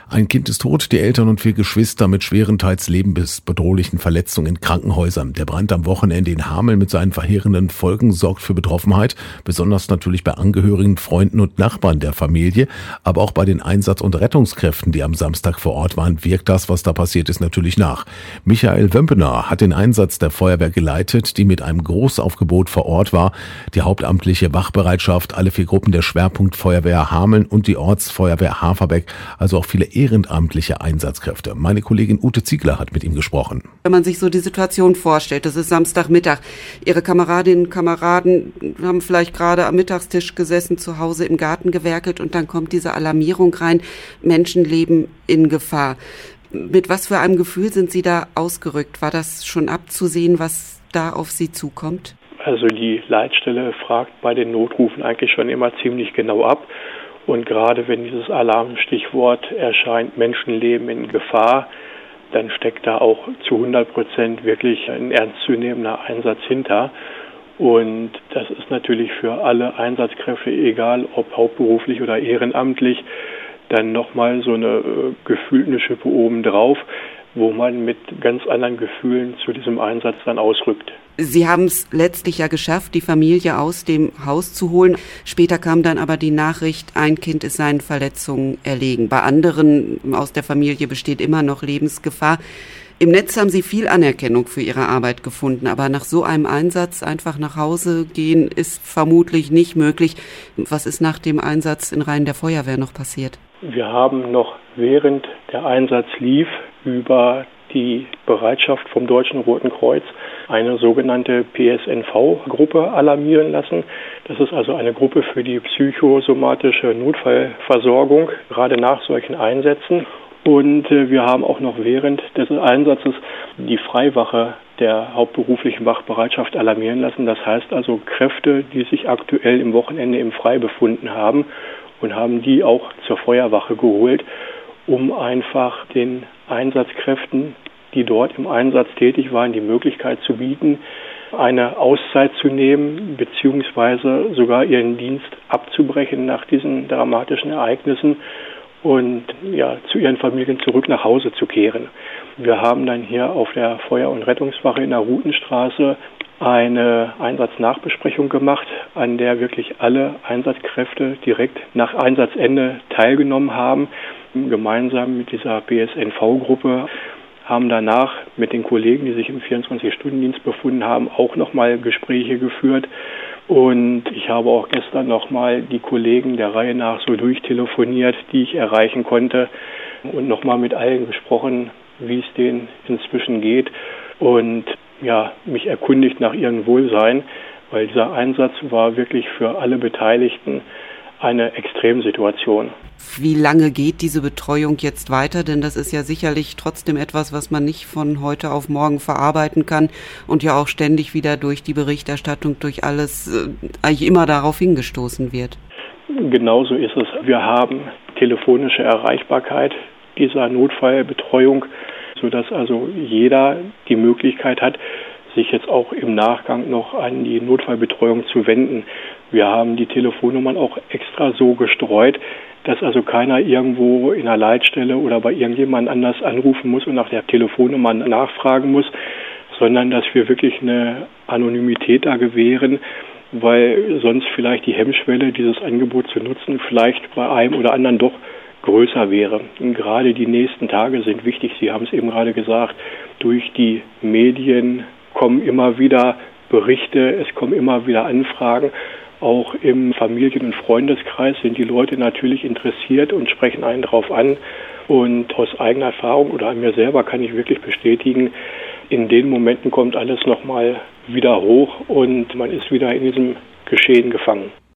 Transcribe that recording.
Ein Kind ist tot, die Eltern und 4 Geschwister mit schweren, teils lebensbedrohlichen Verletzungen in Krankenhäusern. Der Brand am Wochenende in Hameln mit seinen verheerenden Folgen sorgt für Betroffenheit, besonders natürlich bei Angehörigen, Freunden und Nachbarn der Familie, aber auch bei den Einsatz- und Rettungskräften, die am Samstag vor Ort waren, wirkt das, was da passiert ist, natürlich nach. Michael Wömpener hat den Einsatz der Feuerwehr geleitet, die mit einem Großaufgebot vor Ort war. Die hauptamtliche Wachbereitschaft, alle 4 Gruppen der Schwerpunktfeuerwehr Hameln und die Ortsfeuerwehr Haferbeck, also auch viele ehrenamtliche Einsatzkräfte. Meine Kollegin Ute Ziegler hat mit ihm gesprochen. Wenn man sich so die Situation vorstellt, das ist Samstagmittag. Ihre Kameradinnen und Kameraden haben vielleicht gerade am Mittagstisch gesessen, zu Hause im Garten gewerkelt und dann kommt diese Alarmierung rein, Menschenleben in Gefahr. Mit was für einem Gefühl sind Sie da ausgerückt? War das schon abzusehen, was da auf Sie zukommt? Also die Leitstelle fragt bei den Notrufen eigentlich schon immer ziemlich genau ab. Und gerade wenn dieses Alarmstichwort erscheint, Menschenleben in Gefahr, dann steckt da auch zu 100% wirklich ein ernstzunehmender Einsatz hinter. Und das ist natürlich für alle Einsatzkräfte, egal ob hauptberuflich oder ehrenamtlich, dann nochmal so eine gefühlte Schippe obendrauf, wo man mit ganz anderen Gefühlen zu diesem Einsatz dann ausrückt. Sie haben es letztlich ja geschafft, die Familie aus dem Haus zu holen. Später kam dann aber die Nachricht, ein Kind ist seinen Verletzungen erlegen. Bei anderen aus der Familie besteht immer noch Lebensgefahr. Im Netz haben Sie viel Anerkennung für Ihre Arbeit gefunden, aber nach so einem Einsatz einfach nach Hause gehen ist vermutlich nicht möglich. Was ist nach dem Einsatz in Reihen der Feuerwehr noch passiert? Wir haben noch während der Einsatz lief über die Bereitschaft vom Deutschen Roten Kreuz eine sogenannte PSNV-Gruppe alarmieren lassen. Das ist also eine Gruppe für die psychosomatische Notfallversorgung, gerade nach solchen Einsätzen. Und wir haben auch noch während des Einsatzes die Freiwache der hauptberuflichen Wachbereitschaft alarmieren lassen. Das heißt also Kräfte, die sich aktuell im Wochenende im Frei befunden haben und haben die auch zur Feuerwache geholt, um einfach den Einsatzkräften, die dort im Einsatz tätig waren, die Möglichkeit zu bieten, eine Auszeit zu nehmen, beziehungsweise sogar ihren Dienst abzubrechen nach diesen dramatischen Ereignissen und zu ihren Familien zurück nach Hause zu kehren. Wir haben dann hier auf der Feuer- und Rettungswache in der Rutenstraße eine Einsatznachbesprechung gemacht, an der wirklich alle Einsatzkräfte direkt nach Einsatzende teilgenommen haben, gemeinsam mit dieser PSNV-Gruppe, haben danach mit den Kollegen, die sich im 24-Stunden-Dienst befunden haben, auch nochmal Gespräche geführt. Und ich habe auch gestern nochmal die Kollegen der Reihe nach so durchtelefoniert, die ich erreichen konnte und nochmal mit allen gesprochen, wie es denen inzwischen geht und mich erkundigt nach ihrem Wohlsein, weil dieser Einsatz war wirklich für alle Beteiligten eine Extremsituation. Wie lange geht diese Betreuung jetzt weiter? Denn das ist ja sicherlich trotzdem etwas, was man nicht von heute auf morgen verarbeiten kann und ja auch ständig wieder durch die Berichterstattung, durch alles eigentlich immer darauf hingestoßen wird. Genauso ist es. Wir haben telefonische Erreichbarkeit dieser Notfallbetreuung, sodass also jeder die Möglichkeit hat, sich jetzt auch im Nachgang noch an die Notfallbetreuung zu wenden. Wir haben die Telefonnummern auch extra so gestreut, dass also keiner irgendwo in einer Leitstelle oder bei irgendjemand anders anrufen muss und nach der Telefonnummer nachfragen muss, sondern dass wir wirklich eine Anonymität da gewähren, weil sonst vielleicht die Hemmschwelle, dieses Angebot zu nutzen, vielleicht bei einem oder anderen doch größer wäre. Und gerade die nächsten Tage sind wichtig. Sie haben es eben gerade gesagt, durch die Medien kommen immer wieder Berichte, es kommen immer wieder Anfragen. Auch im Familien- und Freundeskreis sind die Leute natürlich interessiert und sprechen einen darauf an. Und aus eigener Erfahrung oder an mir selber kann ich wirklich bestätigen, in den Momenten kommt alles nochmal wieder hoch und man ist wieder in diesem Geschehen gefangen.